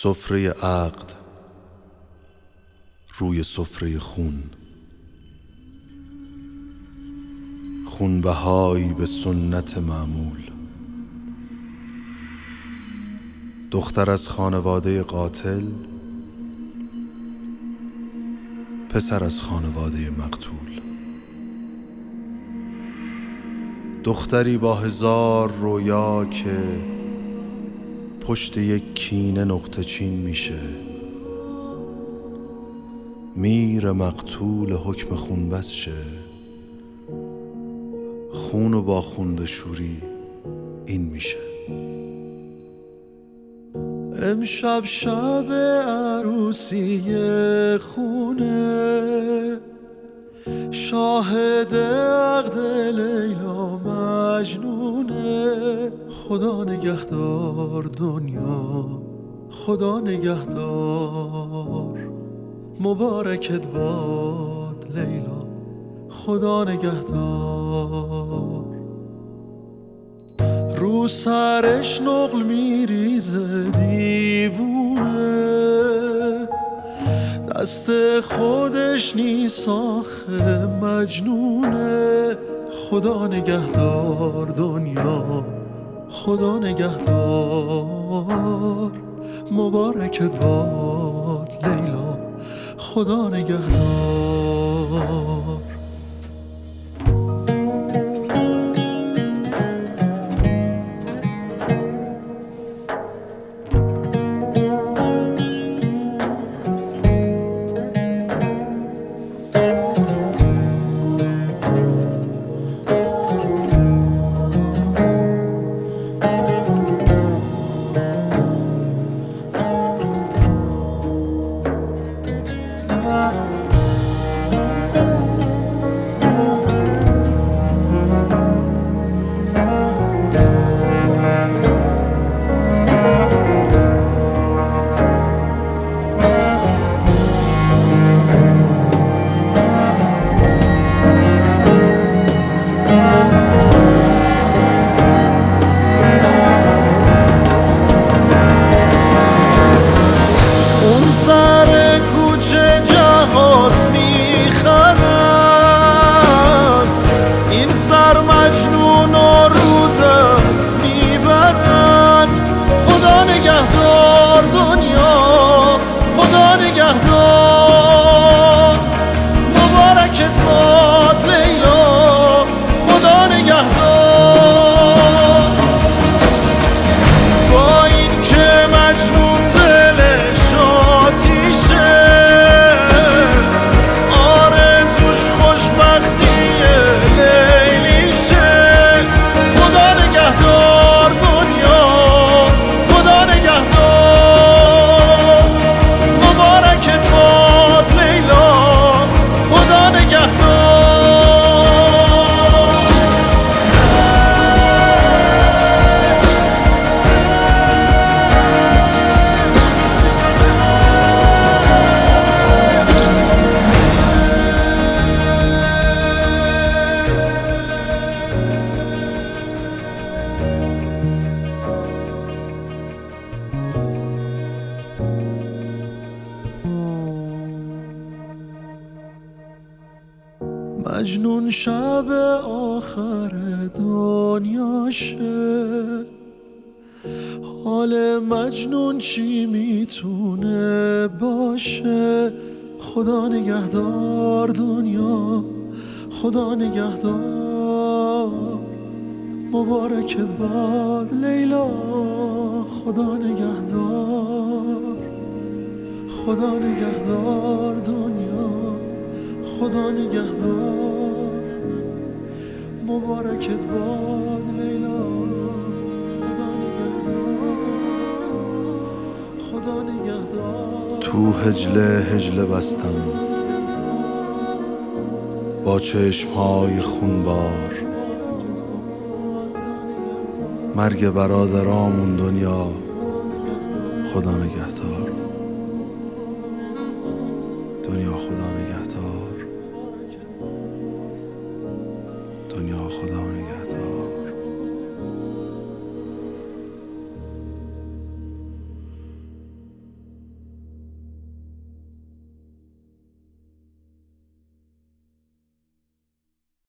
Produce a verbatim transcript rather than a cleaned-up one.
سفره عقد روی سفره خون، خونبهایی به سنت معمول. دختر از خانواده قاتل، پسر از خانواده مقتول. دختری با هزار رویا که پشت یک کینه نقطه چین میشه. میر مقتول حکم خون بس شه، خون و با خون به شوری این میشه. امشب شب عروسی خونه، شاهد عقد لیلا مجنونه. خدا نگهدار دنیا، خدا نگهدار، مبارکت باد لیلا، خدا نگهدار. رو سرش نقل میریزه دیوونه، دست خودش نیست آخه مجنونه. خدا نگهدار دنیا، خدا نگهدار، مبارکت باد لیلا، خدا نگهدار. سر کوچه جهاز میخرن، این سر مجنون و رو دست میبرن. خدا نگهدار دنیا، خدا نگهدار، مبارکت باد لیلا، خدا نگهدار. با این که مجنون مجنون شب آخر دنیاشه، حال مجنون چی میتونه باشه. خدا نگهدار دنیا، خدا نگهدار، مبارکت باد لیلا، خدا نگهدار، خدا نگهدار دنیا، خدا نگهدار، مبارکت باد لیلا، خدا نگهدار، خدا نگهدار. تو هجله هجله بستم با چشمهای خونبار، مرگ برادرامون دنیا، خدا نگهدار.